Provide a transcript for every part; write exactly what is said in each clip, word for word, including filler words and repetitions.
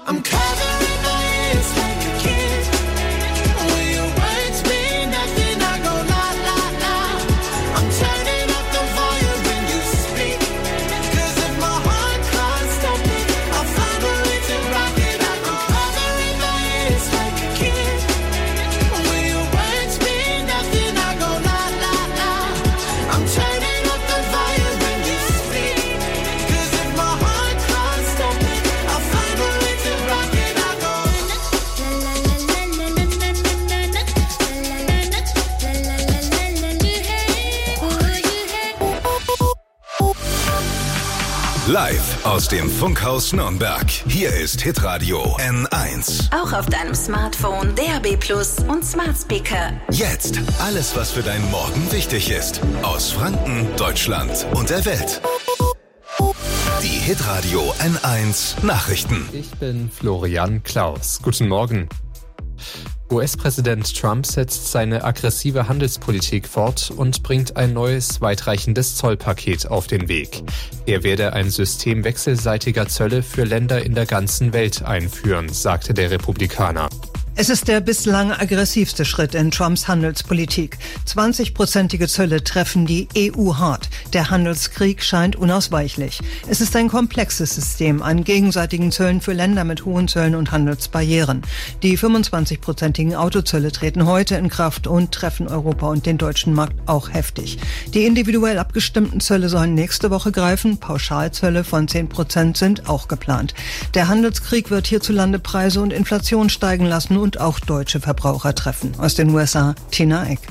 I'm covering my ears like a kid. Will your words mean nothing? I go la la la. I'm turning up the volume when you speak. Cause if my heart can't stop it, I'll find a way to rock it. I go covering my ears like a kid. Will your words mean nothing? I go la la la. I'm turning up the volume when you speak. Cause if my heart can't stop it, I'll find a way to rock it. I go Live aus dem Funkhaus Nürnberg. Hier ist Hitradio N eins. Auch auf deinem Smartphone, D A B Plus und Smart Speaker. Jetzt alles, was für deinen Morgen wichtig ist. Aus Franken, Deutschland und der Welt. Die Hitradio N eins Nachrichten. Ich bin Florian Klaus. Guten Morgen. U S-Präsident Trump setzt seine aggressive Handelspolitik fort und bringt ein neues, weitreichendes Zollpaket auf den Weg. Er werde ein System wechselseitiger Zölle für Länder in der ganzen Welt einführen, sagte der Republikaner. Es ist der bislang aggressivste Schritt in Trumps Handelspolitik. zwanzig-prozentige Zölle treffen die E U hart. Der Handelskrieg scheint unausweichlich. Es ist ein komplexes System an gegenseitigen Zöllen für Länder mit hohen Zöllen und Handelsbarrieren. Die fünfundzwanzig-prozentigen Autozölle treten heute in Kraft und treffen Europa und den deutschen Markt auch heftig. Die individuell abgestimmten Zölle sollen nächste Woche greifen. Pauschalzölle von zehn Prozent sind auch geplant. Der Handelskrieg wird hierzulande Preise und Inflation steigen lassen und auch deutsche Verbraucher treffen. Aus den U S A, Tina Eck.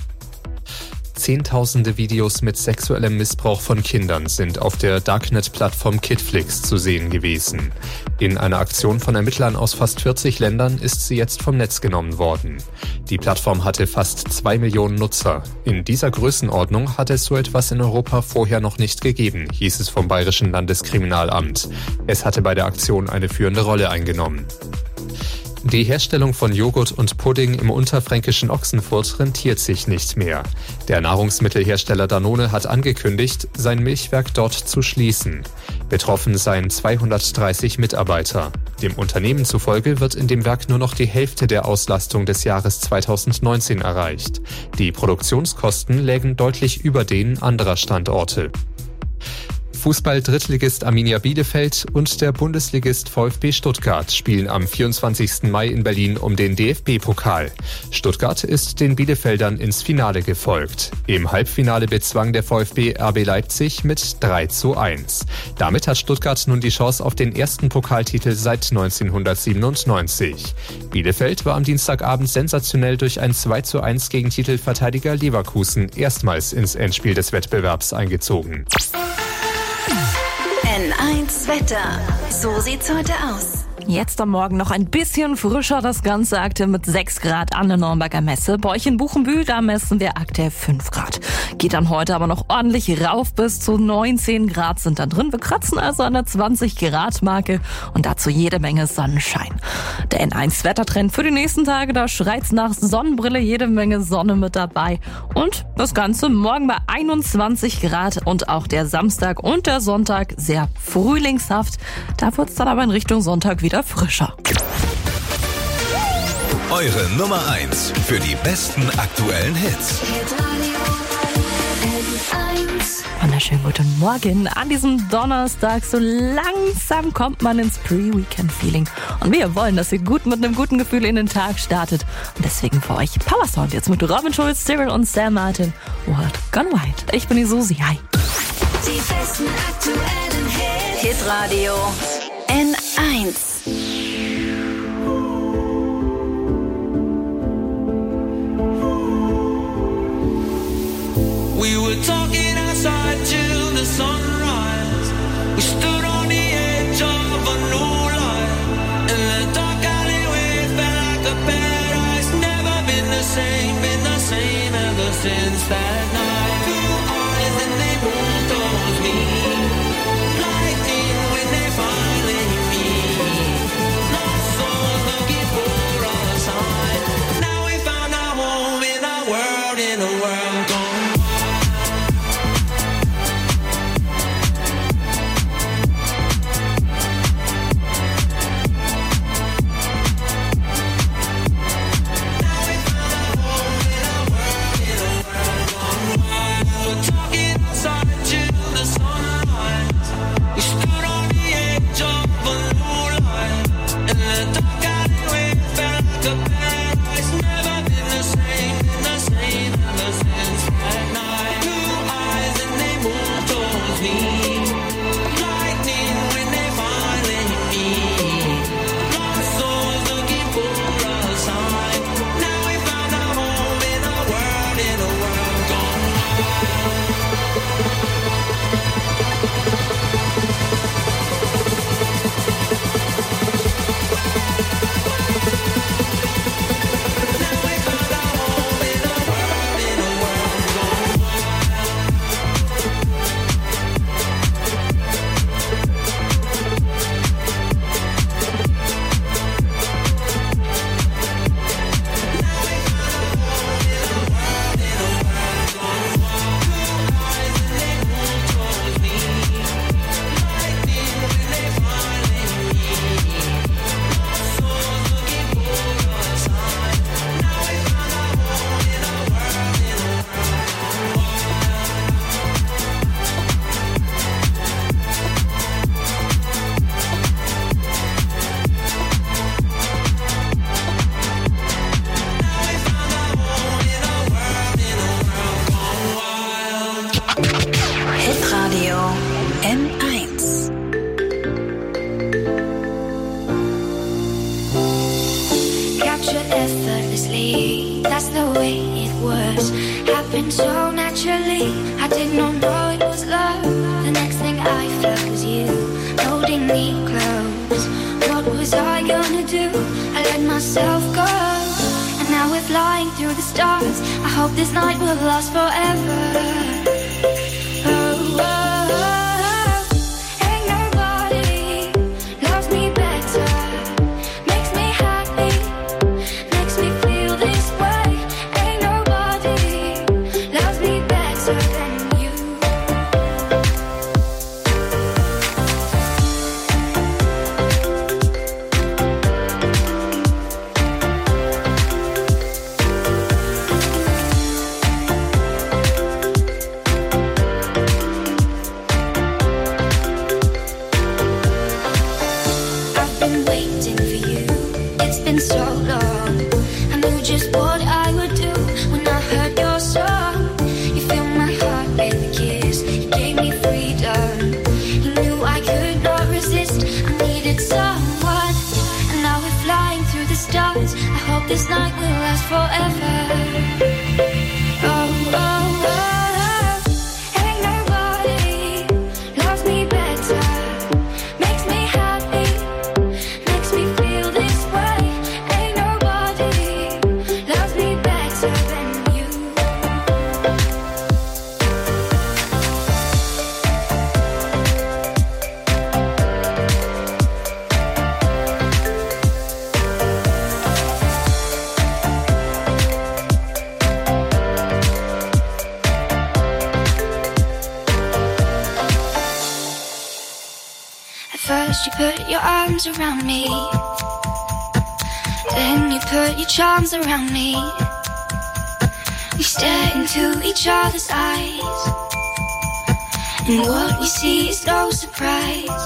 Zehntausende Videos mit sexuellem Missbrauch von Kindern sind auf der Darknet-Plattform Kidflix zu sehen gewesen. In einer Aktion von Ermittlern aus fast vierzig Ländern ist sie jetzt vom Netz genommen worden. Die Plattform hatte fast zwei Millionen Nutzer. In dieser Größenordnung hat es so etwas in Europa vorher noch nicht gegeben, hieß es vom Bayerischen Landeskriminalamt. Es hatte bei der Aktion eine führende Rolle eingenommen. Die Herstellung von Joghurt und Pudding im unterfränkischen Ochsenfurt rentiert sich nicht mehr. Der Nahrungsmittelhersteller Danone hat angekündigt, sein Milchwerk dort zu schließen. Betroffen seien zweihundertdreißig Mitarbeiter. Dem Unternehmen zufolge wird in dem Werk nur noch die Hälfte der Auslastung des Jahres zweitausendneunzehn erreicht. Die Produktionskosten lägen deutlich über denen anderer Standorte. Fußball-Drittligist Arminia Bielefeld und der Bundesligist VfB Stuttgart spielen am vierundzwanzigsten Mai in Berlin um den D F B-Pokal. Stuttgart ist den Bielefeldern ins Finale gefolgt. Im Halbfinale bezwang der VfB R B Leipzig mit drei zu eins. Damit hat Stuttgart nun die Chance auf den ersten Pokaltitel seit neunzehnhundertsiebenundneunzig. Bielefeld war am Dienstagabend sensationell durch ein zwei zu eins gegen Titelverteidiger Leverkusen erstmals ins Endspiel des Wettbewerbs eingezogen. N eins Wetter. So sieht's heute aus. Jetzt am Morgen noch ein bisschen frischer das Ganze, aktuell mit sechs Grad an der Nürnberger Messe. Bei euch in Buchenbühl, da messen wir aktuell fünf Grad. Geht dann heute aber noch ordentlich rauf, bis zu neunzehn Grad sind dann drin. Wir kratzen also an der zwanzig Grad Marke und dazu jede Menge Sonnenschein. Der N eins Wettertrend für die nächsten Tage, da schreit's nach Sonnenbrille, jede Menge Sonne mit dabei. Und das Ganze morgen bei einundzwanzig Grad und auch der Samstag und der Sonntag sehr frühlingshaft. Da wird's dann aber in Richtung Sonntag wieder frischer. Eure Nummer eins für die besten aktuellen Hits. Wunderschönen guten Morgen. An diesem Donnerstag, so langsam kommt man ins Pre-Weekend-Feeling. Und wir wollen, dass ihr gut mit einem guten Gefühl in den Tag startet. Und deswegen für euch Power Sound jetzt mit Robin Schulz, Cyril und Sam Martin. World Gone White. Ich bin die Susi. Hi. Die besten aktuellen Hits. Hitradio N eins. We were talking outside till the sunrise. We stood on the edge of a new life. In the dark alleyway, felt like a paradise. Never been the same, been the same ever since that night. Two eyes and they both told me. Lightning when they finally meet. should effortlessly. That's the way it was. Happened so naturally. I did not know it was love. The next thing I felt was you holding me close. What was I gonna do? I let myself go. And now we're flying through the stars. I hope this night will last forever. Oh, oh, oh. Ain't nobody loves me better. Makes me happy. Makes me feel this way. Ain't nobody loves me better than you. I've been waiting for you. It's been so long. I knew just what I would do when I heard your song. You filled my heart with a kiss. You gave me freedom. You knew I could not resist. I needed someone. And now we're flying through the stars. I hope this night will last forever. Oh, oh, oh, oh. Ain't nobody loves me better. Makes me happy. Makes me feel this way. Ain't nobody loves me better than you. At first you put your arms around me. Then you put your charms around me. We stare into each other's eyes. And what we see is no surprise.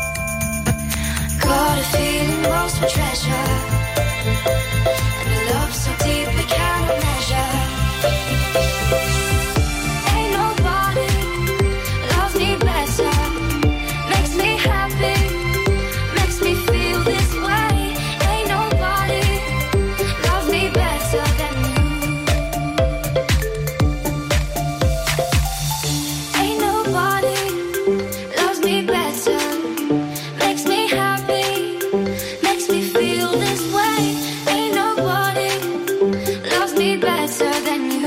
Got a feeling lost for treasure. And a love so deep we cannot measure. Ain't nobody loves me better. Makes me happy. Makes me feel this way. Ain't nobody loves me better than you. Ain't nobody loves me better. Makes me happy. Makes me feel this way. Ain't nobody loves me better than you.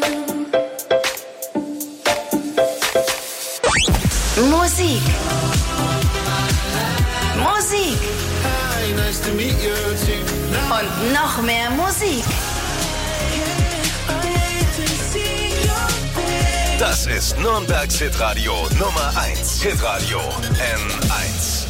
Musik. Musik. Hi, nice to meet you too. Und noch mehr Musik. Das ist Nürnbergs Hitradio Nummer eins. Hitradio N eins.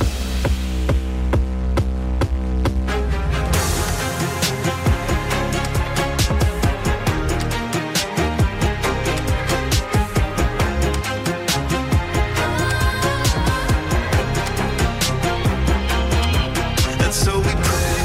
And so we pray.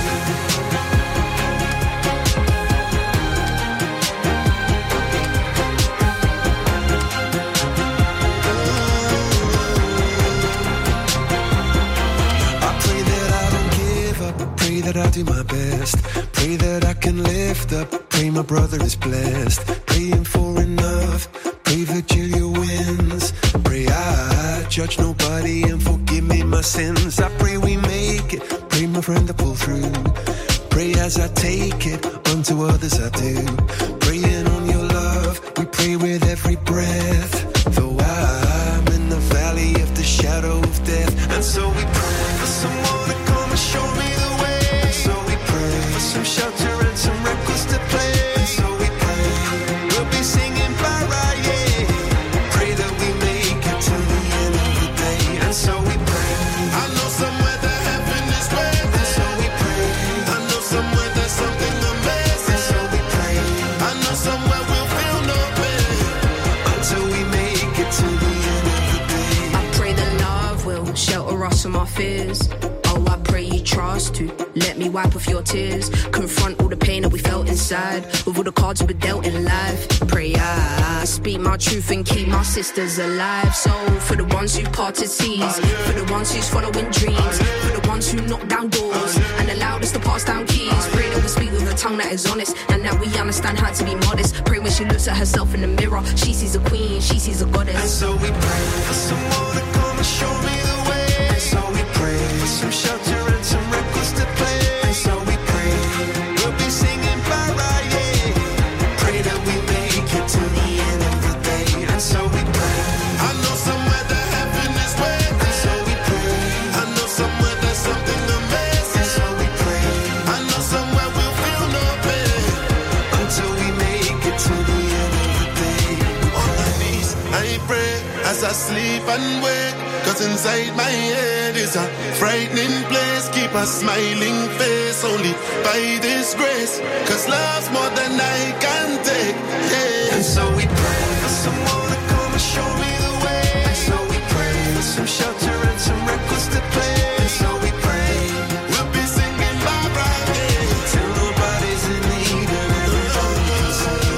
I pray that I don't give up. I pray that I do my best. Pray that I can lift up. Pray my brother is blessed. Praying for enough. Pray Virgilia wins. Pray I judge nobody and forgive me my sins. I pray we make it. Pray my friend to pull through. Pray as I take it. Unto others I do. Praying on your love. We pray with every breath. Though I'm in the valley of the shadow of death. And so we pray for someone to come and show me the way. And so we pray for some shelter and some records to play. And so we pray we'll be singing para, yeah. Pray that we make it to the end of the day. And so we pray. I know somewhere that heaven is waiting. And so we pray. I know somewhere there's something amazing. And so we pray. I know somewhere we'll feel no pain until we make it to the end of the day. I pray that love will shelter us from our fears. Oh, I pray you trust to let me wipe off your tears. Confront all the pain that we felt inside with all the cards we were dealt in life. Pray I speak my truth and keep my sisters alive. So for the ones who parted seas, for the ones who's following dreams, for the ones who knock down doors and allowed us to pass down keys. Pray that we speak with a tongue that is honest, and that we understand how to be modest. Pray when she looks at herself in the mirror, she sees a queen, she sees a goddess. And so we pray for someone to come and show me the way. And so we pray for some shelter and some records to play. And so we pray we'll be singing Mariah. Pray that we make it to the end of the day. And so we pray. I know somewhere that heaven is waiting. And so we pray. I know somewhere there's something amazing. And so we pray. I know somewhere we'll feel no pain until we make it to the end of the day. On my knees, I pray as I sleep and wake. Cause inside my head is a frightening place. Keep a smiling face only by this grace. Cause love's more than I can take, yeah. And so we pray for someone to come and show me the way. And so we pray for some shelter and some records to play. And so we pray we'll be singing bye bye, yeah, till nobody's in need and everybody can sing.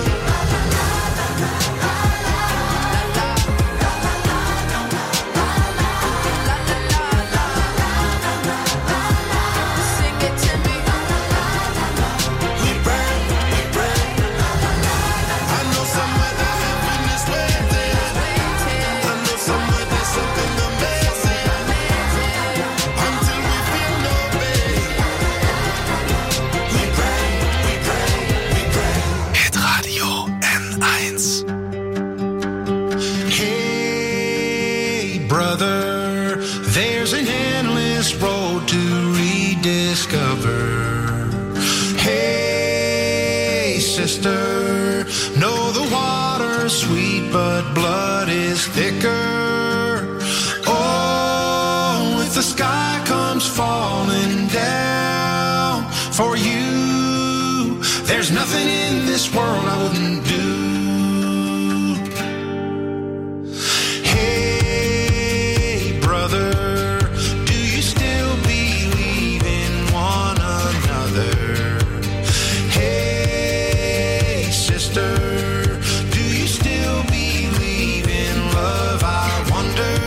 Know the water's sweet, but blood is thicker. Oh, if the sky comes falling down for you, there's nothing in this world I wouldn't do. Hey, brother, do you still believe in one another? Do you still believe in love? I wonder.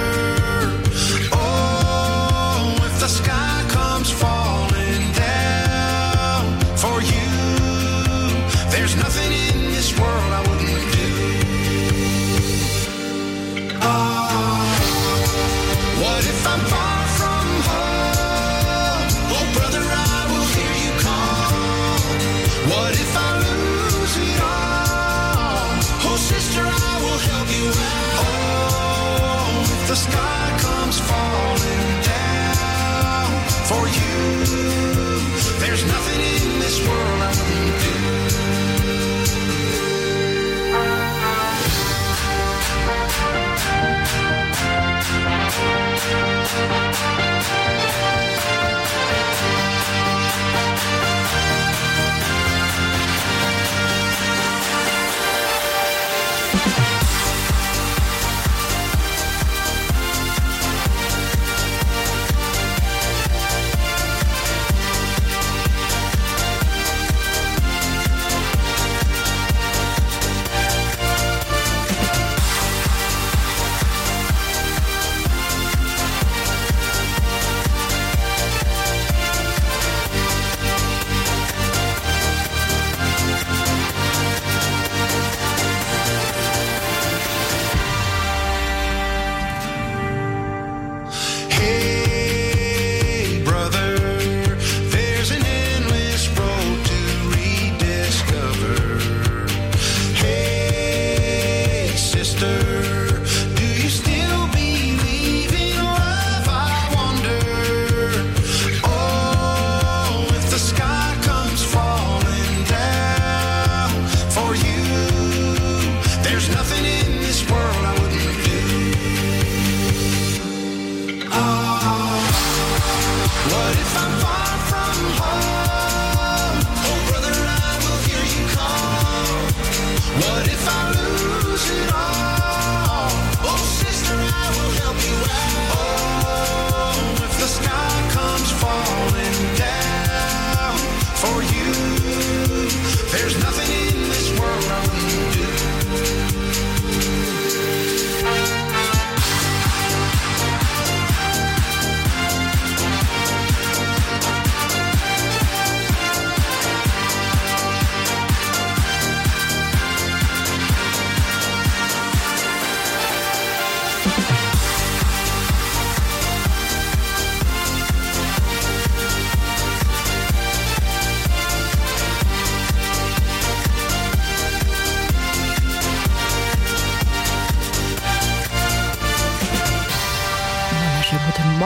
Oh, if the sky comes falling down for you, there's nothing in this world I wouldn't do. Oh, what if I'm far from home? Oh, brother, I will hear you call. What if I lose it all? Oh, sister, I will help you out. Oh, if the sky comes falling down for you, there's nothing in this world I wouldn't do.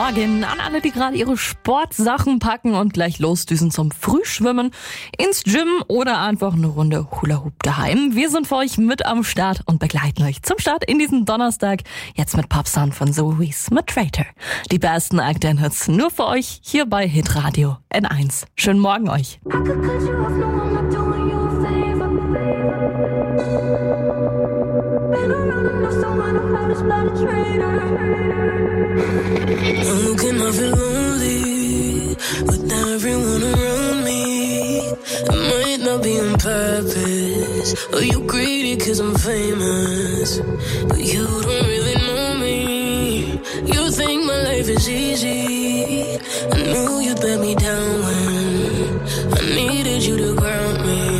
Morgen an alle, die gerade ihre Sportsachen packen und gleich losdüsen zum Frühschwimmen, ins Gym oder einfach eine Runde Hula Hoop daheim. Wir sind für euch mit am Start und begleiten euch zum Start in diesen Donnerstag. Jetzt mit Popsound von Zoe's mit Traitor. Die besten aktuellen Hits nur für euch hier bei Hitradio N eins. Schönen Morgen euch. How can I feel lonely with everyone around me? It might not be on purpose, or you greedy cause I'm famous, but you don't really know me. You think my life is easy. I knew you'd let me down when I needed you to ground me.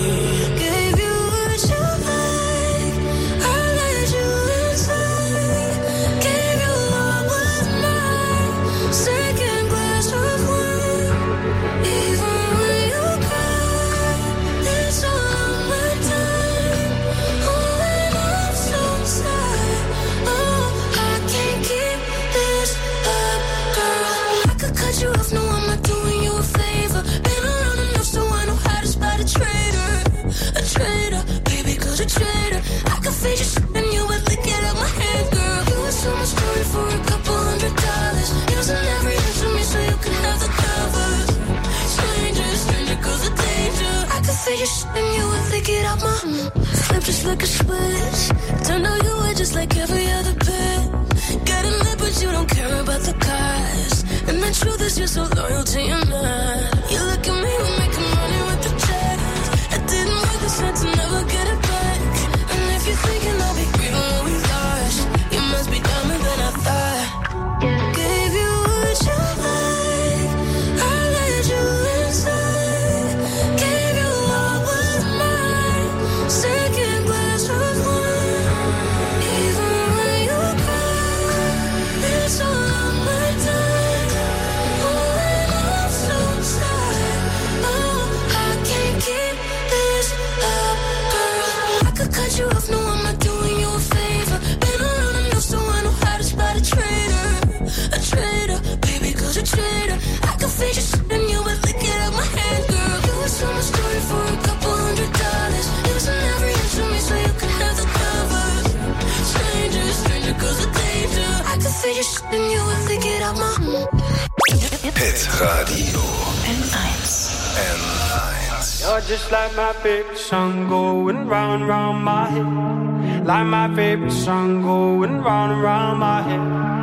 And you would think it out my flip just like a switch. Turned out you were just like every other bit. Got a lip but you don't care about the cost. And the truth is you're so loyal to your man. You look at me, we're making money with the checks. It didn't work, the sense to never get it back. And if you're thinking I'll be grieving what we lost, you must be dumber than I thought. Gave you what you like, I let you inside. Gave you all was mine, second glass of wine. Even when you cry, it's all on my time. Oh, and I'm so sad. Oh, I can't keep this up, girl. I could cut you off, no, I'm not doing you a favor. Been around enough so I know how to spot a traitor. A traitor, baby, cause a traitor. I can fake your shit and you would lick it out my hand, girl. You were so much story for a couple hundred dollars. It was an every inch of me so you could have the covers. Stranger, stranger, cause a danger. I can fake your shit and you would lick it out my Hitradio N eins. N eins. You're just like my favorite song going round and round my head. Like my favorite song going round and round my head.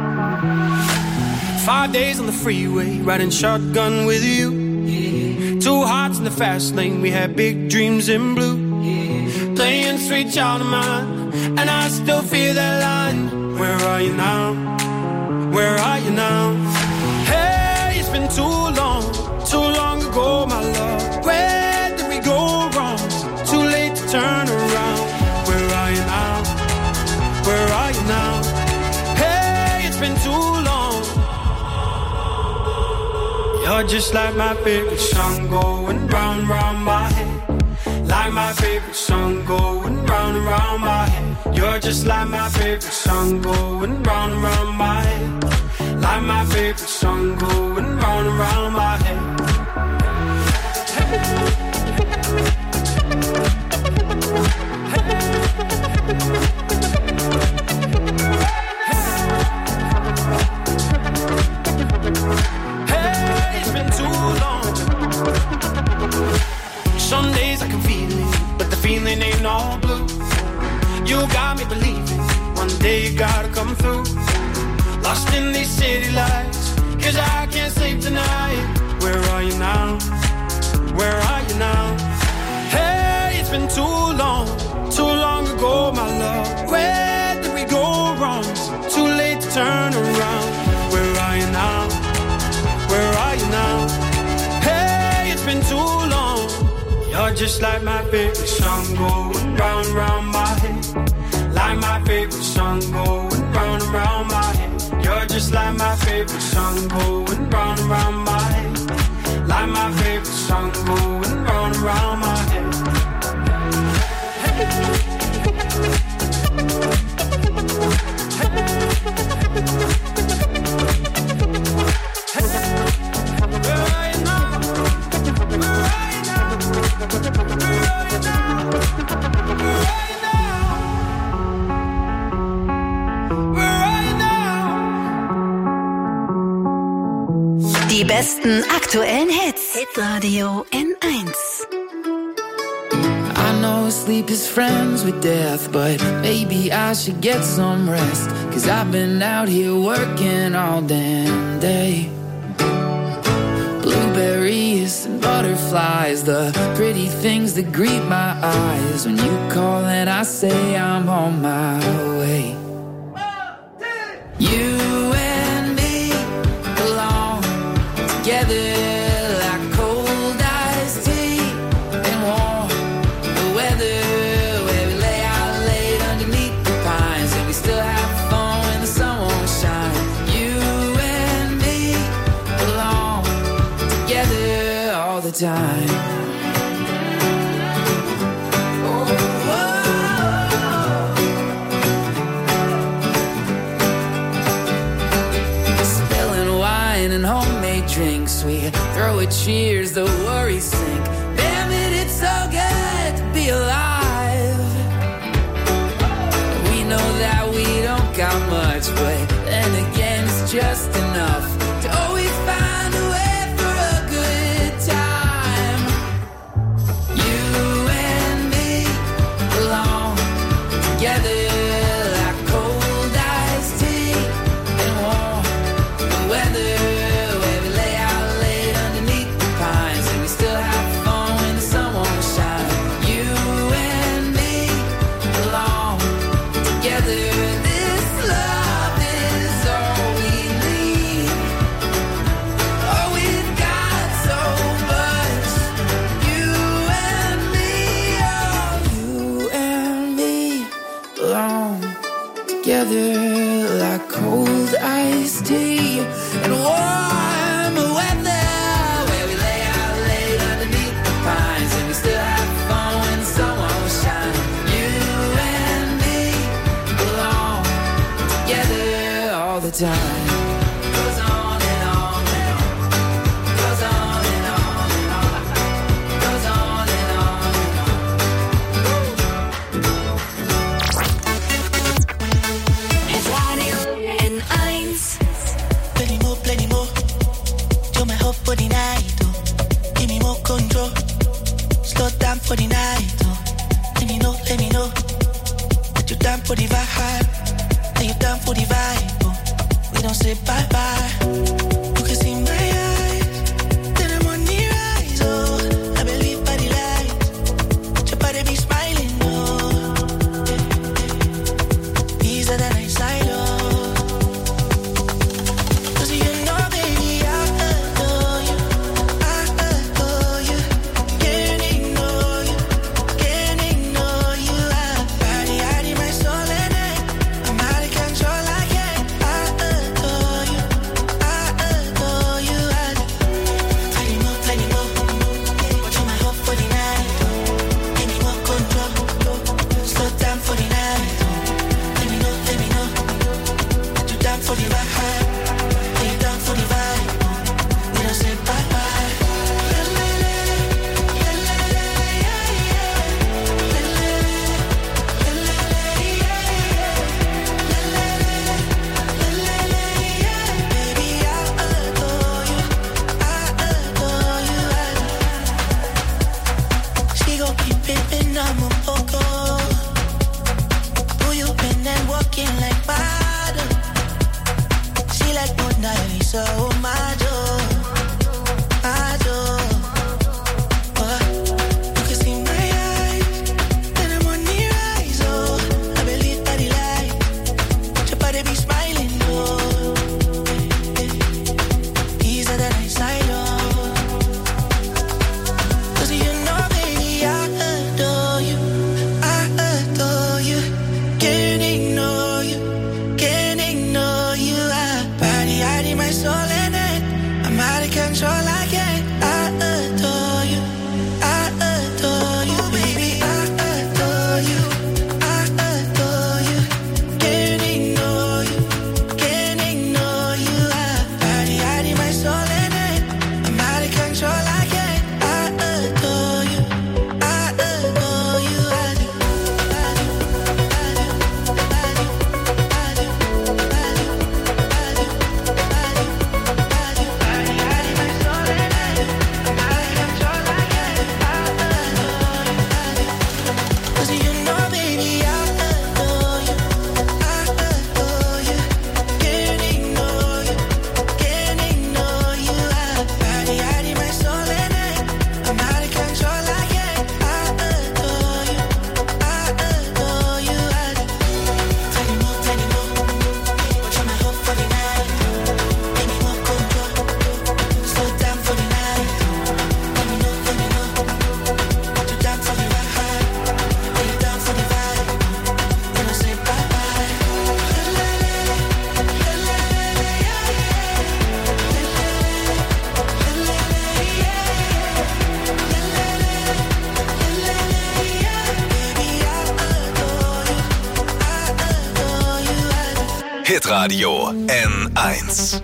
Five days on the freeway, riding shotgun with you. Yeah. Two hearts in the fast lane, we had big dreams in blue. Yeah. Playing sweet child of mine, and I still feel that line. Where are you now? Where are you now? Hey, it's been too long, too long ago, my love. Where did we go wrong? Too late to turn around. Where are you now? Where are you now? Hey, it's been too long. You're just like my favorite song going round and round my head. Like my favorite song going round and round my head. You're just like my favorite song going round and round my head. Like my favorite song going round and round my head. Hey, it's been too long. Some days I can feel it, but the feeling ain't all blue. You got me believing one day you gotta come through. Lost in these city lights, cause I can't sleep tonight. Where are you now? Where are you now? Hey, it's been too long, too long ago, my love. Where did we go wrong? Too late to turn around. Where are you now? Where are you now? Hey, it's been too long. You're just like my favorite song going round and round my head. Like my favorite song going round and round my head. You're just like my favorite song going round and round my head. Like my favorite song going round and round my head. Hey. besten aktuellen Hits. Hitradio N eins. I know sleep is friends with death, but maybe I should get some rest. Cause I've been out here working all damn day. Blueberries and butterflies, the pretty things that greet my eyes. When you call and I say I'm on my way. You and me belong together like cold iced tea and warm the weather, where we lay out late underneath the pines and we still have fun when the sun won't shine. You and me belong together all the time. And homemade drinks, we throw a cheers, the worries sink. Damn it, it's so good to be alive. We know that we don't got much, but then again it's just enough to always find a way for a good time. You and me belong together like cold iced tea and warm the weather. Together like cold iced tea and warm weather, where we lay out late underneath the pines and we still have fun when the sun won't shine. You and me belong together all the time. Goes on and on and on. Goes on and on and on. Goes on and on and on. Plenty more, plenty more. You're my hope for the night, oh. Give me more control. Slow down for the night, oh. Let me know, let me know that you're down for the vibe. That you're down for the vibe, oh. We don't say bye-bye. You can see my eyes, then I'm on the rise, oh. I believe by the light, your body be smiling, oh. Easier than I sign, oh. Hitradio N eins.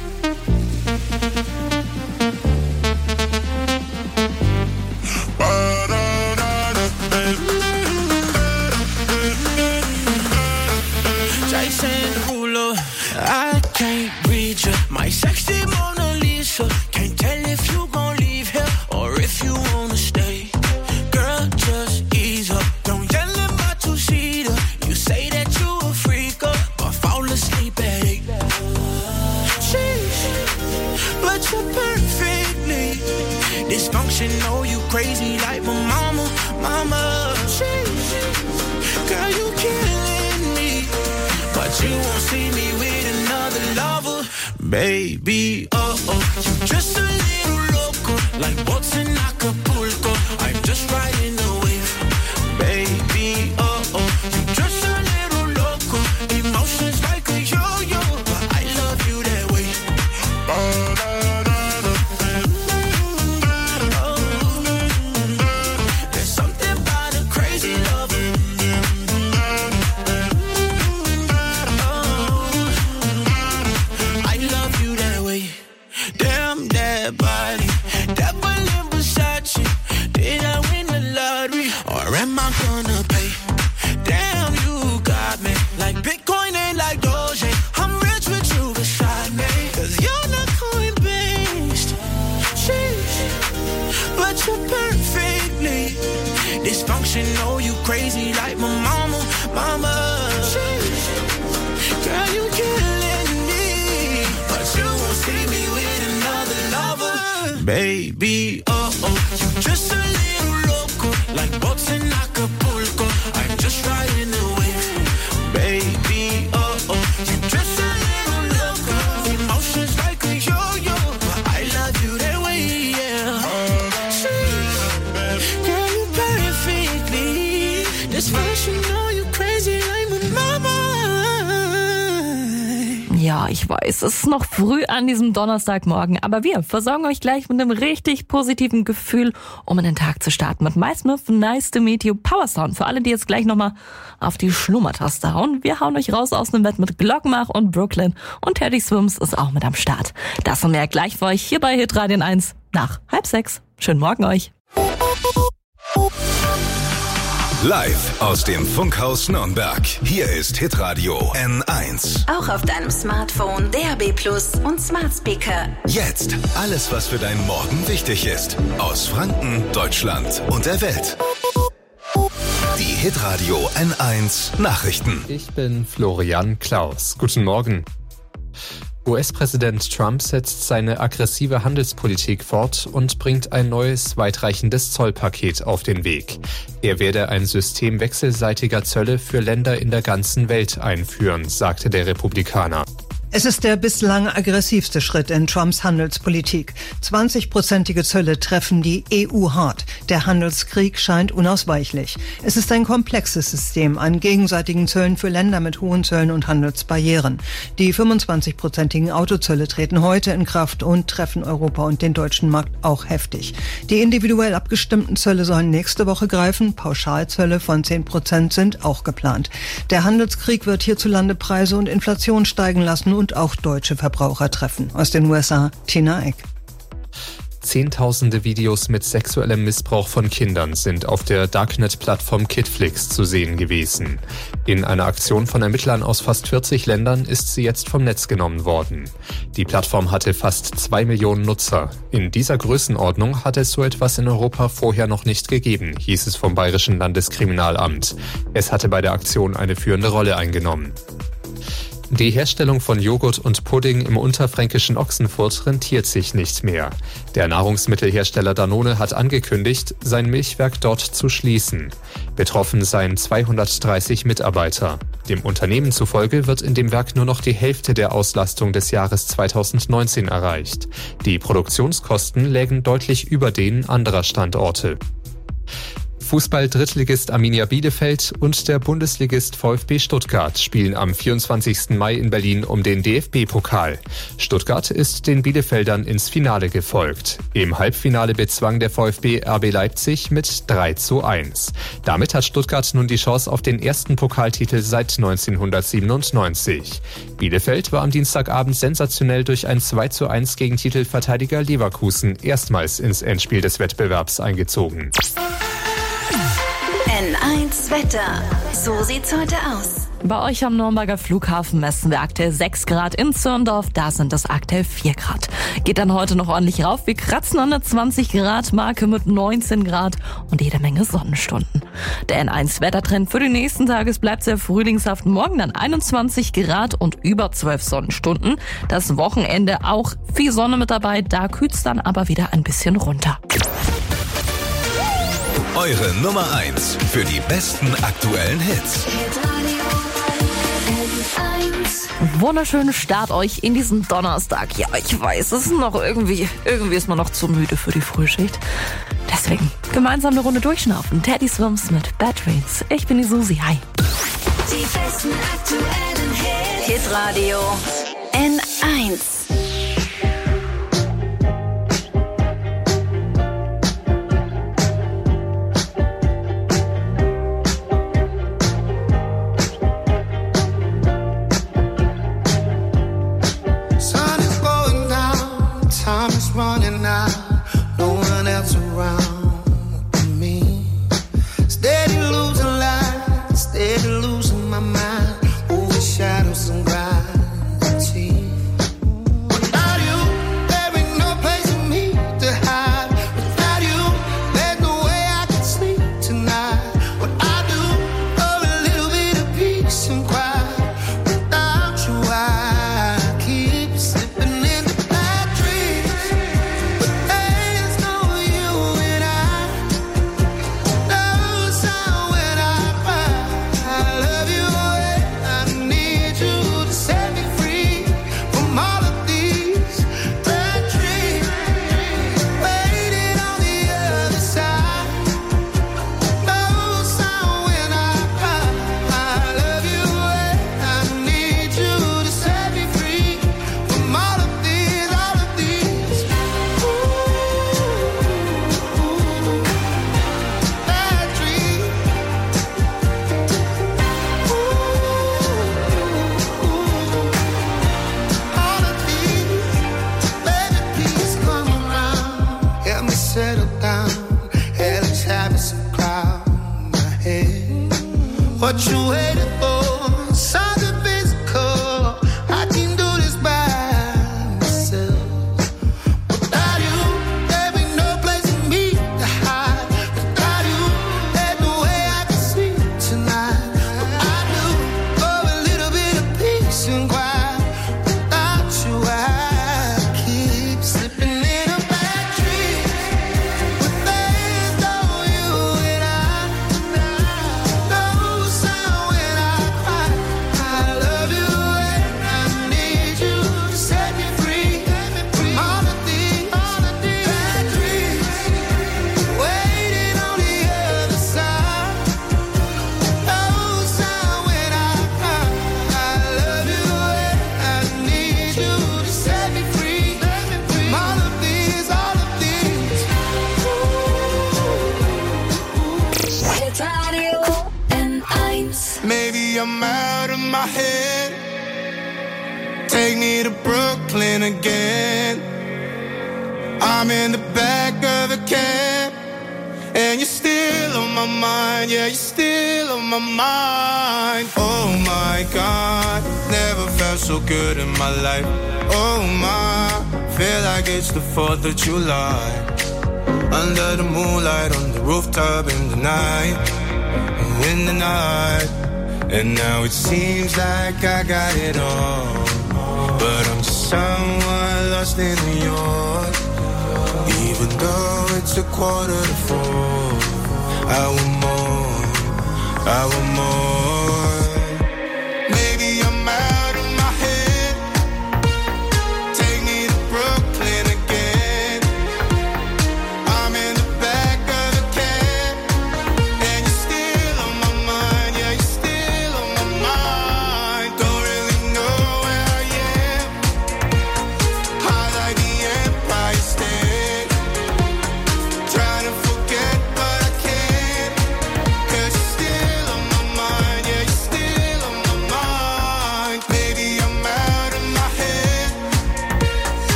Jason Derulo, I can't read you. My sexy Mona Lisa. Can't tell if you gon' leave here or if you wanna stay. Girl, just ease up. Don't yell in my two-seater. You say that you a freak up, but fall asleep at eight. Sheesh, but you're perfectly dysfunctional. You crazy like my mama, mama. Sheesh, girl, you killing me. But you won't see me with another lover, baby. Oh oh, you just a little loco, like boats in Acapulco. I'm just riding the wave, baby. Oh oh, you just a little loco, emotions like a yo-yo, but I love you that way. Oh, there's something about a crazy lover. Damn that body, that Berlin Versace. Did I win the lottery or am I gonna pay? Damn, you got me like Bitcoin and like Doge. I'm rich with you beside me, cause you're not coin-based. Sheesh, but you're perfectly dysfunctional. You crazy like my mama, mama. Sheesh, girl, you killing me, but you won't see me with another lover, baby. Oh oh, you just a little loco, like boats in Acapulco. I'm just riding the wave, baby. Oh oh, you just a little loco, emotions like a yo-yo, but I love you that way, yeah. Sheesh, girl, you perfectly dysfunctional. You crazy like my mama. Ja, ich weiß, es ist noch früh an diesem Donnerstagmorgen, aber wir versorgen euch gleich mit einem richtig positiven Gefühl, um in den Tag zu starten mit MySmith Nice to Meet You Power Sound. Für alle, die jetzt gleich nochmal auf die Schlummertaste hauen. Wir hauen euch raus aus dem Bett mit Glockmach und Brooklyn und Teddy Swims ist auch mit am Start. Das und mehr gleich für euch hier bei Hitradio eins nach halb sechs. Schönen Morgen euch. Live aus dem Funkhaus Nürnberg. Hier ist Hitradio N eins. Auch auf deinem Smartphone, D A B Plus und Smart Speaker. Jetzt alles, was für deinen Morgen wichtig ist. Aus Franken, Deutschland und der Welt. Die Hitradio N eins Nachrichten. Ich bin Florian Klaus. Guten Morgen. U S-Präsident Trump setzt seine aggressive Handelspolitik fort und bringt ein neues, weitreichendes Zollpaket auf den Weg. Er werde ein System wechselseitiger Zölle für Länder in der ganzen Welt einführen, sagte der Republikaner. Es ist der bislang aggressivste Schritt in Trumps Handelspolitik. zwanzig-prozentige Zölle treffen die E U hart. Der Handelskrieg scheint unausweichlich. Es ist ein komplexes System an gegenseitigen Zöllen für Länder mit hohen Zöllen und Handelsbarrieren. Die fünfundzwanzig-prozentigen Autozölle treten heute in Kraft und treffen Europa und den deutschen Markt auch heftig. Die individuell abgestimmten Zölle sollen nächste Woche greifen. Pauschalzölle von zehn Prozent sind auch geplant. Der Handelskrieg wird hierzulande Preise und Inflation steigen lassen und auch deutsche Verbraucher treffen. Aus den U S A, Tina Eck. Zehntausende Videos mit sexuellem Missbrauch von Kindern sind auf der Darknet-Plattform Kidflix zu sehen gewesen. In einer Aktion von Ermittlern aus fast vierzig Ländern ist sie jetzt vom Netz genommen worden. Die Plattform hatte fast zwei Millionen Nutzer. In dieser Größenordnung hat es so etwas in Europa vorher noch nicht gegeben, hieß es vom Bayerischen Landeskriminalamt. Es hatte bei der Aktion eine führende Rolle eingenommen. Die Herstellung von Joghurt und Pudding im unterfränkischen Ochsenfurt rentiert sich nicht mehr. Der Nahrungsmittelhersteller Danone hat angekündigt, sein Milchwerk dort zu schließen. Betroffen seien zweihundertdreißig Mitarbeiter. Dem Unternehmen zufolge wird in dem Werk nur noch die Hälfte der Auslastung des Jahres zweitausendneunzehn erreicht. Die Produktionskosten lägen deutlich über denen anderer Standorte. Fußball-Drittligist Arminia Bielefeld und der Bundesligist VfB Stuttgart spielen am vierundzwanzigsten Mai in Berlin um den D F B-Pokal. Stuttgart ist den Bielefeldern ins Finale gefolgt. Im Halbfinale bezwang der VfB R B Leipzig mit drei zu eins. Damit hat Stuttgart nun die Chance auf den ersten Pokaltitel seit neunzehnhundertsiebenundneunzig. Bielefeld war am Dienstagabend sensationell durch ein zwei zu eins gegen Titelverteidiger Leverkusen erstmals ins Endspiel des Wettbewerbs eingezogen. N eins Wetter. So sieht's heute aus. Bei euch am Nürnberger Flughafen messen wir aktuell sechs Grad, in Zürndorf, da sind es aktuell vier Grad. Geht dann heute noch ordentlich rauf, wir kratzen an der zwanzig Grad Marke mit neunzehn Grad und jede Menge Sonnenstunden. Der N eins Wettertrend für die nächsten Tage bleibt sehr frühlingshaft, morgen dann einundzwanzig Grad und über zwölf Sonnenstunden. Das Wochenende auch viel Sonne mit dabei, da kühlt's dann aber wieder ein bisschen runter. Eure Nummer eins für die besten aktuellen Hits. Wunderschönen Start euch in diesen Donnerstag. Ja, ich weiß, es ist noch irgendwie, irgendwie ist man noch zu müde für die Frühschicht. Deswegen gemeinsam eine Runde durchschnaufen. Teddy Swims mit Bad Dreams. Ich bin die Susi. Hi. Die besten aktuellen Hits. Hitradio N eins. Sun is going down, time is running out, no one else around but me. Steady losing light, steady losing my mind, over shadows and gravity. Without you, there ain't no place for me to hide. Without you, there's no way I can sleep tonight. What I do for a little bit of peace and quiet. Without you, I keep slipping into bad dreams. But there's no you and I. No sound when I cry. I love you and I need you to set me free from all of these bad dreams. Waiting on the other side. No sound when I cry. I love you and I need you to set me free from all of these, all of these. Ooh, bad dreams. All of these, baby, please come around. Help me settle down. Hell is having some cloud in my head. What you waiting for? Something physical. I can do this by myself. Without you, there ain't no place for me to hide. Without you, there's no way I can sleep tonight. What I do for a little bit of peace and quiet. Without you, I keep slipping in a bad dream. But there's no you and I. No sound when I cry. I love you and I need you to set me free from all of these, all of these bad dreams. Waiting on the other side. No sound when I cry. I love you and I need you to set me free from all of these, all of these. Hitradio N eins. Maybe I'm out of my head. Take me to Brooklyn again. I'm in the back of a cab, and you're still on my mind. Yeah, you're still on my mind. Oh my God, never felt so good in my life. Oh my, feel like it's the fourth of July. Under the moonlight, on the rooftop in the night, in the night. And now it seems like I got it all, but I'm just someone lost in New York. Even though it's a quarter to four, I want more, I want more. Maybe I'm out of my head. Take me to Brooklyn again. I'm in the back of a cab,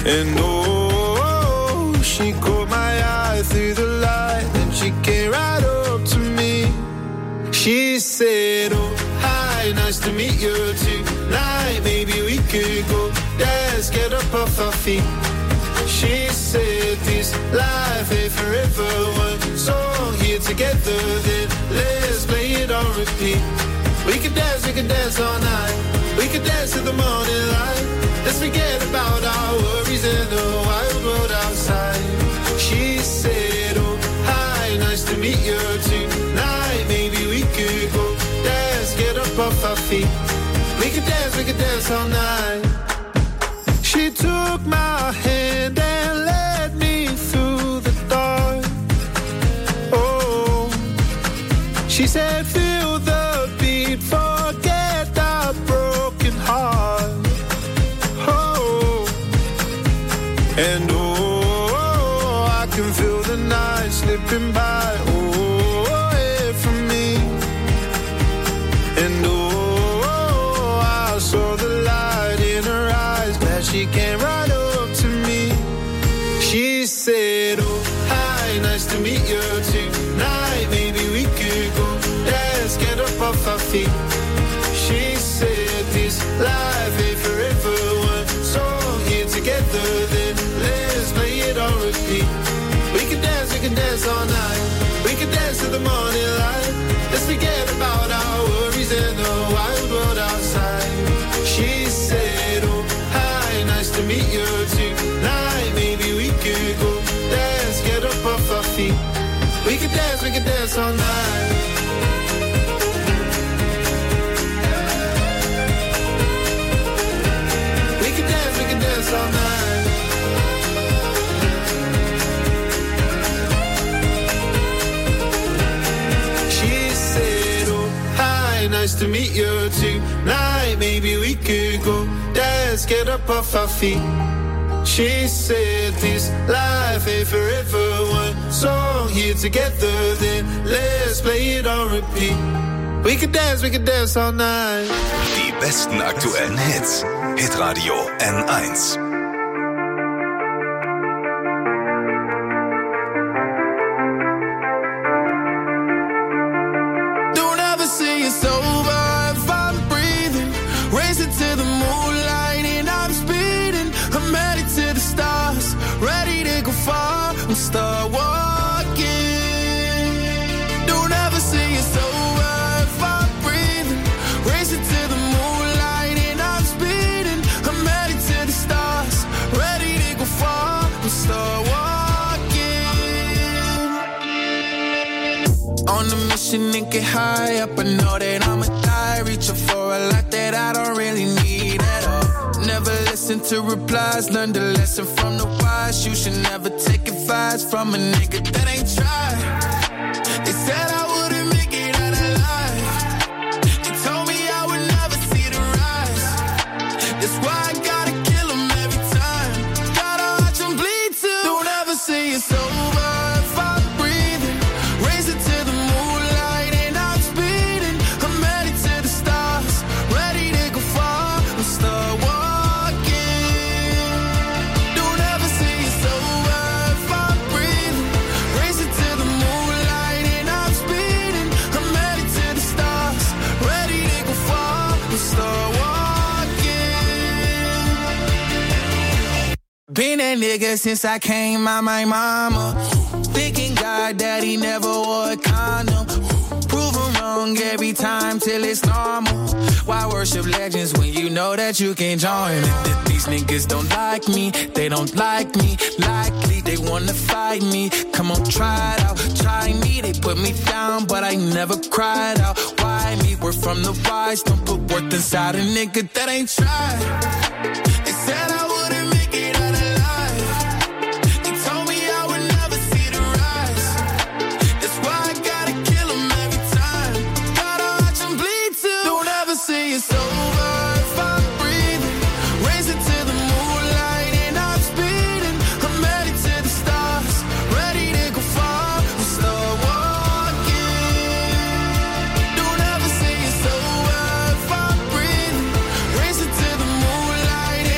And oh, she caught my eye through the light, and she came right up to me. She said, oh, hi, nice to meet you tonight. Maybe we could go dance, get up off our feet. She said, this life ain't forever. One song here together, then let's play it on repeat. We could dance, we could dance all night. We could dance till the morning light. Let's forget about our worries in the wild world outside. She said, oh, hi, nice to meet you tonight. Maybe we could go dance, get up off our feet. We could dance, we could dance all night. She took my hand and led me through the dark. Oh, she said, feel the beat, forget our broken heart. Oh, and oh, I can feel the night slipping by. Oh, away from me. And oh, I saw the light in her eyes. Glad she came right up to me. She said, oh, hi, nice to meet you tonight. Maybe we could go dance, get up off our feet. She said, this life ain't forever. One song here together, then let's play it on repeat. We can dance, we can dance all night. We can dance till the morning light. Let's forget about our worries in the wild world outside. She said, oh, hi, nice to meet you tonight. Maybe we could go dance, get up off our feet. We can dance, we can dance all night. We can dance, we can dance all night. She said, oh, hi, nice to meet you tonight. Maybe we could go dance, get up off our feet. She said, this life ain't forever. One song here together, then let's play it on repeat. We could dance, we could dance all night. Die besten aktuellen Hits. Hitradio N eins. Don't ever say it's over if I'm breathing. Racing to the moonlight and I'm speeding. I'm headed to the stars, ready to go far and start walking. Don't ever say it's over if I'm breathing. Racing to the moonlight and I'm speeding. I'm headed to the stars, ready to go far and start walking. On a mission and get high up, I know that I'ma die. Reaching for a lot that I don't really need at all. Never listen to replies, learn the lesson from the wise. You should never take advice from a nigga that ain't tried. They said I wouldn't make it out alive. They told me I would never see the rise. That's why I gotta kill 'em every time. Gotta watch 'em bleed too. Don't ever say it's over if I'm breathing. Racing to the moonlight and I'm speeding. I'm headed to the stars, ready to go far and start walking. Don't ever say it's over if I'm breathing. Racing to the moonlight and I'm speeding. I'm headed to the stars, ready to go far and start walking. Been that nigga since I came out my mama. Thinking God that he never wore a condom. Proven wrong every time till it's normal. Why worship legends when you know that you can join? These niggas don't like me, they don't like me. Likely they wanna fight me. Come on, try it out, try me. They put me down, but I never cried out. Why me? We're from the wise. Don't put worth inside a nigga that ain't tried. They said I wouldn't make it out alive. They told me I would never see the rise. That's why I gotta kill 'em every time. Gotta watch 'em bleed too. Don't ever say it's over if I'm breathing. Racing to the moonlight and I'm speeding. I'm headed to the stars, ready to go far and start walking. Don't ever say it's over if I'm breathing. Racing to the moonlight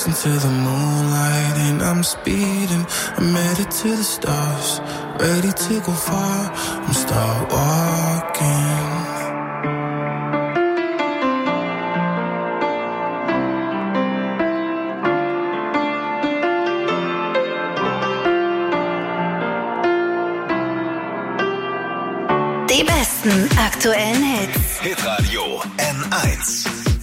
into the moonlight and I'm speeding. I'm headed to the stars, ready to go far. I'm start walking. Die besten aktuellen Hits. Hitradio N eins.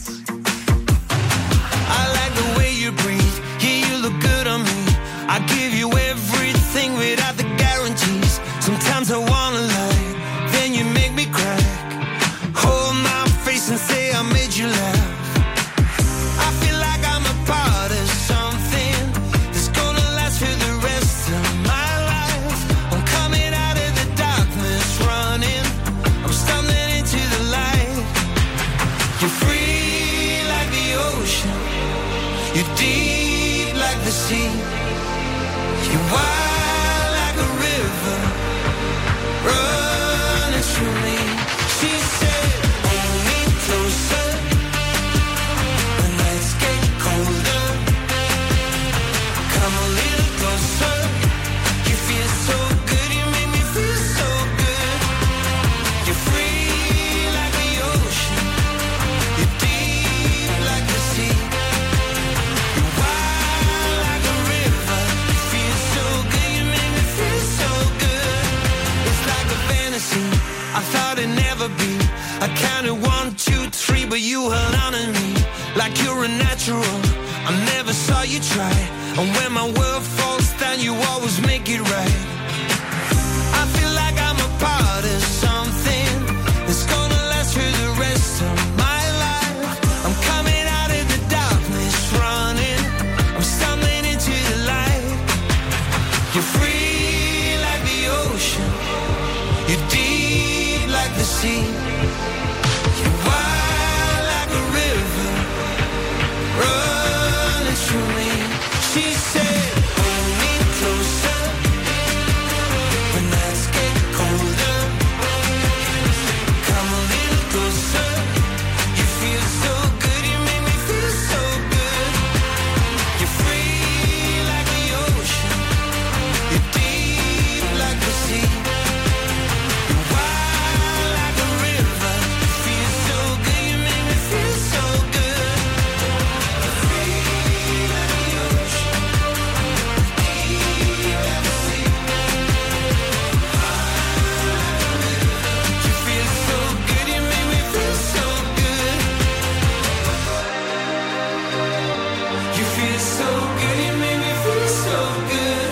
I like the way you breathe. Yeah, you look good on me. I give you everything without the guarantees. Sometimes I wanna lie, then you make me cry. Hold my face and say I made you laugh. I feel like I'm a part of something that's gonna last for the rest of my life. I'm coming out of the darkness, running. I'm stumbling into the light. You're free like the ocean. You're deep like the sea. You're wild like a river running through me. She said, hold me closer when nights get colder. Come a little closer. You feel so good, you make me feel so good. You're free like the ocean. You're deep like the sea. You're wild like a river. You feel so good, you make me feel so good. It's like a fantasy I thought it'd never be. I counted one, two, three, but you held on to me like you're a natural. I never saw you try, and when my world falls down, you always make it right. I feel like I'm a part of something that's gonna last for the rest of my life. I'm coming out of the darkness, running. I'm stumbling into the light. You're free like the ocean. You're deep like the sea. You're wild like a river running through me. She said, hold me closer when nights get colder. Come a little closer. You feel so good, you make me feel so good. You're free like the ocean. You're deep like the sea. You're wild like a river. You feel so good, you make me feel so good. You're free like the ocean. Deep like the sea. You feel so good, you make me feel so good. You feel so good, you make me feel so good.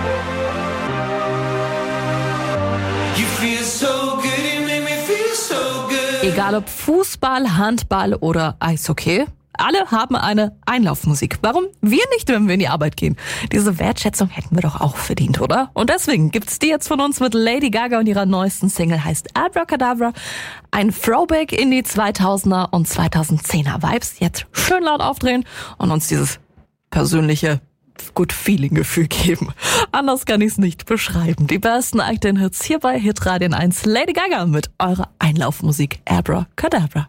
You feel so good, you make me feel so good. Egal ob Fußball, Handball oder Eishockey, alle haben eine Einlaufmusik. Warum wir nicht, wenn wir in die Arbeit gehen? Diese Wertschätzung hätten wir doch auch verdient, oder? Und deswegen gibt's die jetzt von uns mit Lady Gaga und ihrer neuesten Single, heißt Abracadabra. Ein Throwback in die zweitausender und zweitausendzehner Vibes. Jetzt schön laut aufdrehen und uns dieses persönliche Good Feeling Gefühl geben. Anders kann ich es nicht beschreiben. Die besten aktuellen Hits hier bei Hitradio eins. Lady Gaga mit eurer Einlaufmusik Abracadabra.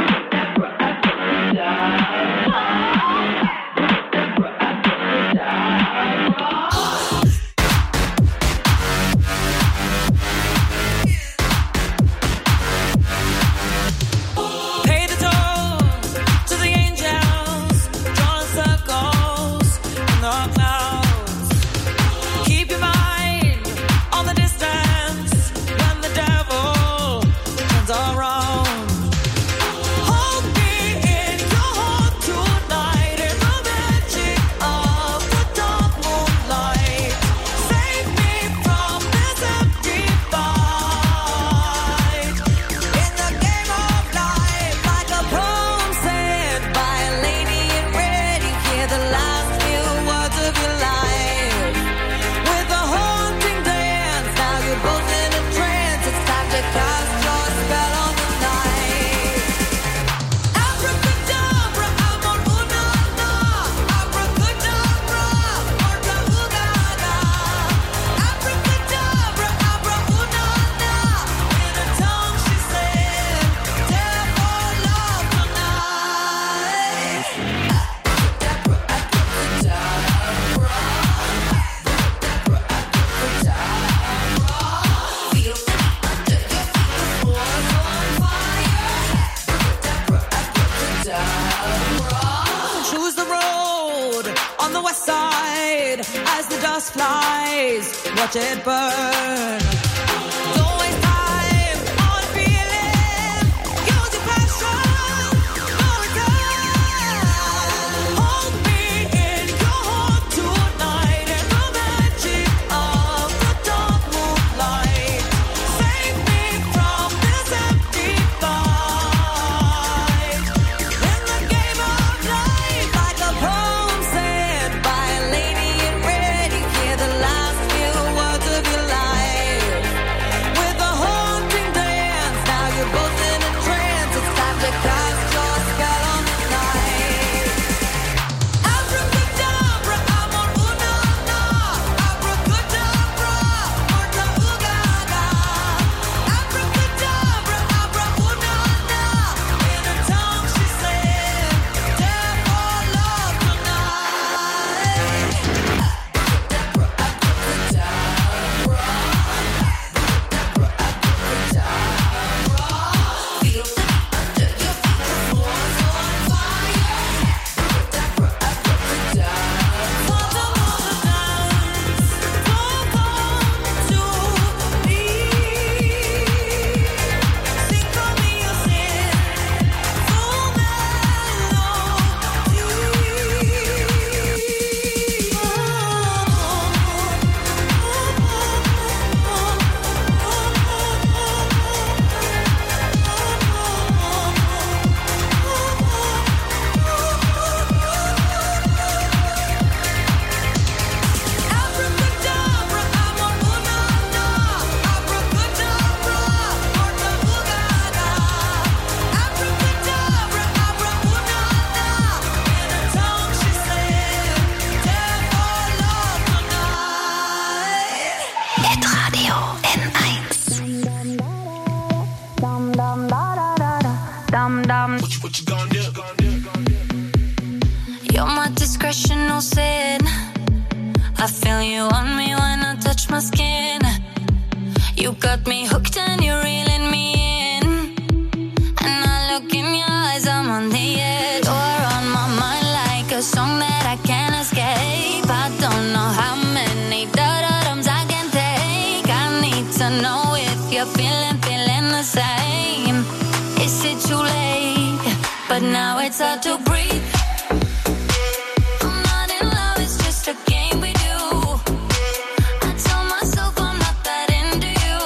Pay the toll to the angels, drawing circles in the clouds. Keep your mind on the distance when the devil turns around. just flies, watch it burn. Don't waste time on a feeling, use your passion, no return. Hold me in your heart tonight, in the magic of the dark moonlight. Save me from this empty fight. In the game of life, like a poem said by a lady in red, you hear the last few words of your life. With a haunting dance, now you're both in a trance. It's time to cast your spell on the night. Abracadabra, amor una na. Abracadabra, morta ugaga. Abracadabra, abra una na. In her tongue she said, "Death or love tonight." Abracadabra, amor una na. Abracadabra, morta ugaga. Abracadabra, abra una na. In her tongue she said, "Death or love tonight." Hitradio N eins. You're my discretional sin. I feel you on me when I touch my skin. You got me hooked and you're reeling me in. And I look in your eyes, I'm on the edge. You're on my mind like a song that I can't escape. I don't know how many da-da-dums I can take. I need to know if you're feeling, feeling the same. Is it too late? But now it's hard to breathe. I'm not in love, it's just a game we do. I tell myself I'm not that into you,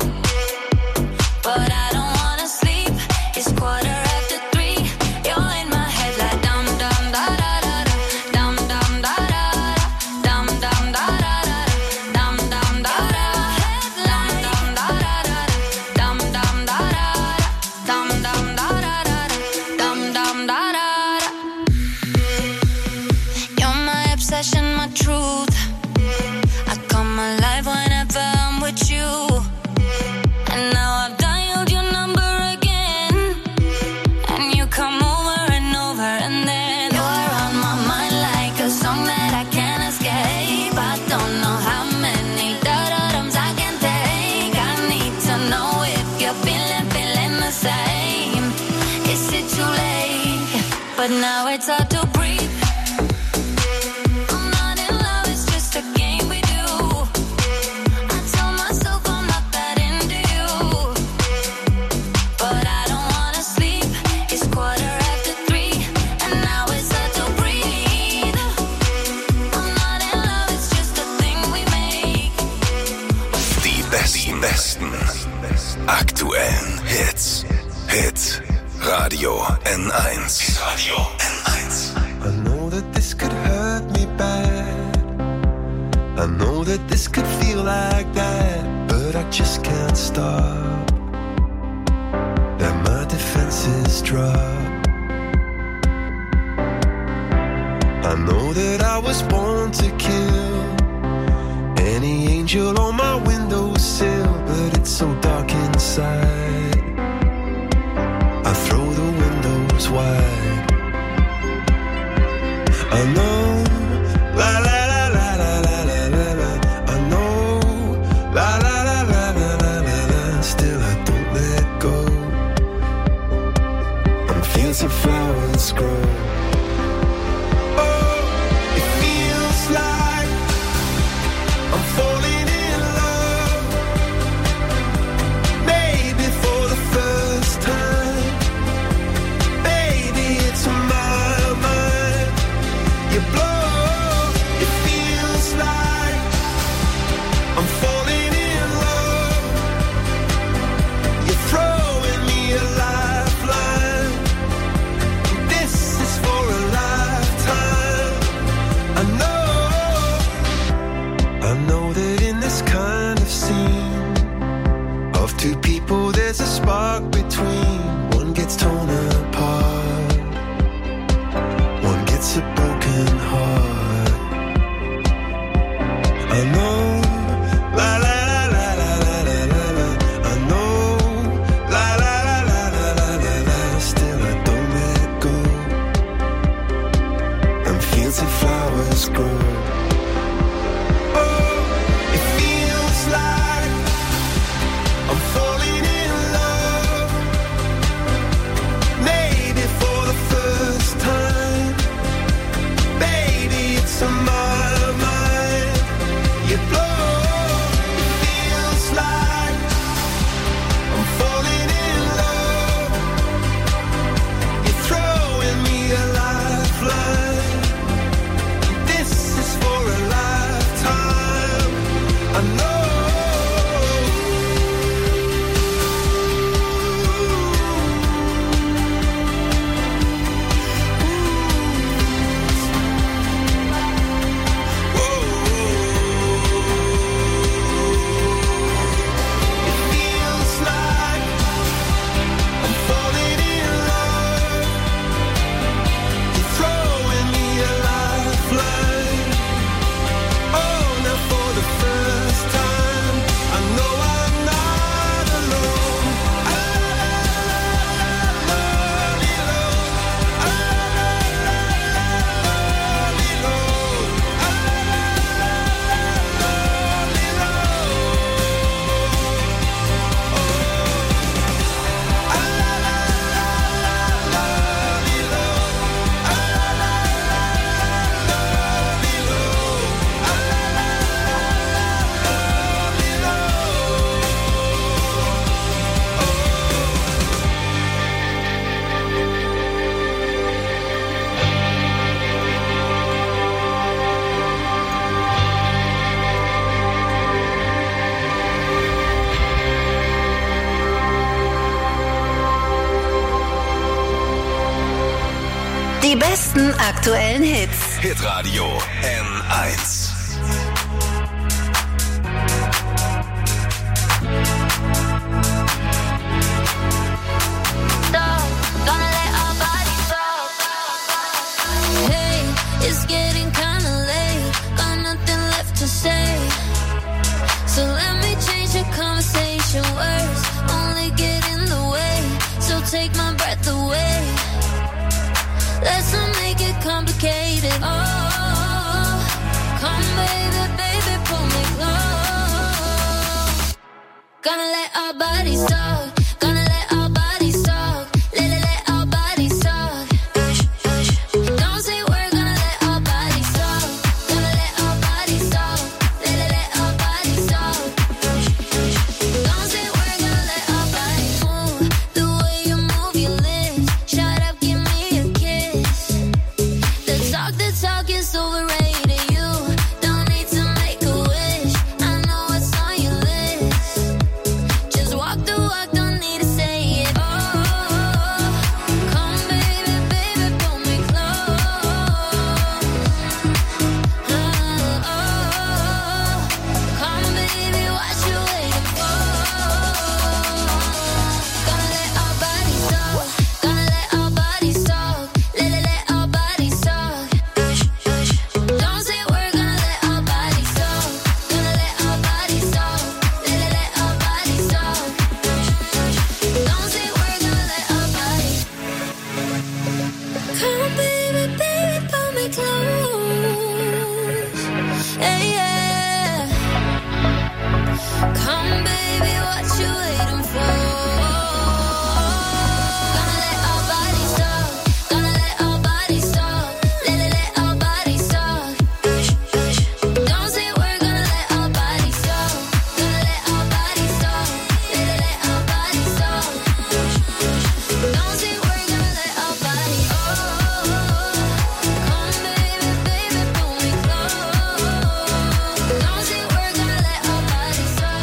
but I don't wanna sleep. It's quarter after three. You're in my head like dum dum da da da da, dum dum da da da, dum dum da da da, dum dum da da, dum dum da da da, dum dum da da, dum dum da da da, dum dum da da. You're my obsession, my truth. I come alive whenever I'm with you. And now I've dialed your number again. And you come over and over and then you're on my mind like a song that I can't escape. I don't know how many da-da-dums I can take. I need to know if you're feeling, feeling the same. Is it too late? But now it's hard to breathe. I'm not in love, it's just a game we do. I tell myself I'm not that into you, but I don't wanna sleep. It's quarter after three, and now it's hard to breathe. I'm not in love, it's just a thing we make. Die besten, besten aktuellen Hits. Hit Radio N eins. Hit Radio N eins. I know that this could hurt me bad. I know that this could feel like that, but I just can't stop. Let my defenses drop. I know that I was born to kill any angel on my windowsill, but it's so dark inside. I throw the windows wide. I know, la la la la la la la la la. I know, la la la la la la la la. Still I don't let go. On fields of flowers grow. Oh, it feels like besten aktuellen Hits. Hitradio N eins. Hey, it's getting kinda late. Got nothing left to say. So let me change the conversation. Words only get in the way. So take my breath away. Let's not make it complicated. Oh, come baby, baby, pull me close. Gonna let our bodies talk. Gonna let our bodies talk. Let, let, let our bodies talk. Don't say we're gonna let our bodies talk. Gonna let our bodies talk. Let, let, let our bodies talk. Don't say we're gonna let our bodies move. The way you move your lips. Shut up, give me a kiss. The talk, the talk is overrated. You don't need to make a wish. I know what's on your list. Just walk the walk, don't need to say it. Oh, come baby, baby, pull me close. Oh, oh, come baby, what you waiting for? Gonna let our bodies talk. Gonna let our bodies talk. Let, let, let our bodies talk. Don't say we're gonna let our bodies talk. Gonna let our bodies talk. Let, let, let our bodies talk. Don't say we're gonna let our bodies. Come baby, baby, pull me close. Hey, yeah. Come baby, what you waiting for? Gonna let our bodies talk. Gonna let our bodies talk. Let, let, let our bodies talk. Don't say we're gonna let our bodies talk. Gonna let our bodies talk. Let, let, let our bodies talk. Don't say we're gonna let our bodies. Oh, come baby, baby, pull me close. Don't say we're gonna let our bodies talk.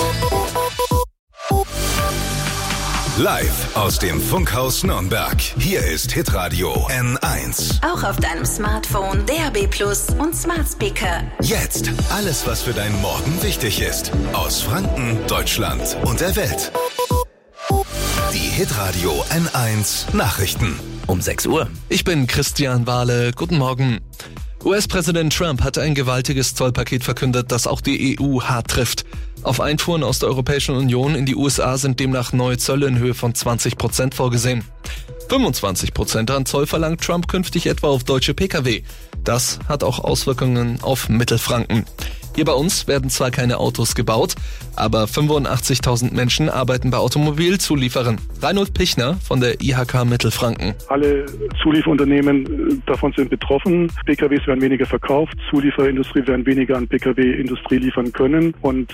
Live aus dem Funkhaus Nürnberg. Hier ist Hitradio N eins. Auch auf deinem Smartphone, D A B Plus und Smart Speaker. Jetzt alles, was für deinen Morgen wichtig ist. Aus Franken, Deutschland und der Welt. Die Hitradio N eins Nachrichten. Um sechs Uhr. Ich bin Christian Wahle. Guten Morgen. U S-Präsident Trump hat ein gewaltiges Zollpaket verkündet, das auch die E U hart trifft. Auf Einfuhren aus der Europäischen Union in die U S A sind demnach neue Zölle in Höhe von zwanzig Prozent vorgesehen. fünfundzwanzig Prozent an Zoll verlangt Trump künftig etwa auf deutsche Pkw. Das hat auch Auswirkungen auf Mittelfranken. Hier bei uns werden zwar keine Autos gebaut, aber fünfundachtzigtausend Menschen arbeiten bei Automobilzulieferern. Reinhold Pichner von der I H K Mittelfranken. Alle Zulieferunternehmen davon sind betroffen. P K Ws werden weniger verkauft, Zulieferindustrie werden weniger an P K W-Industrie liefern können und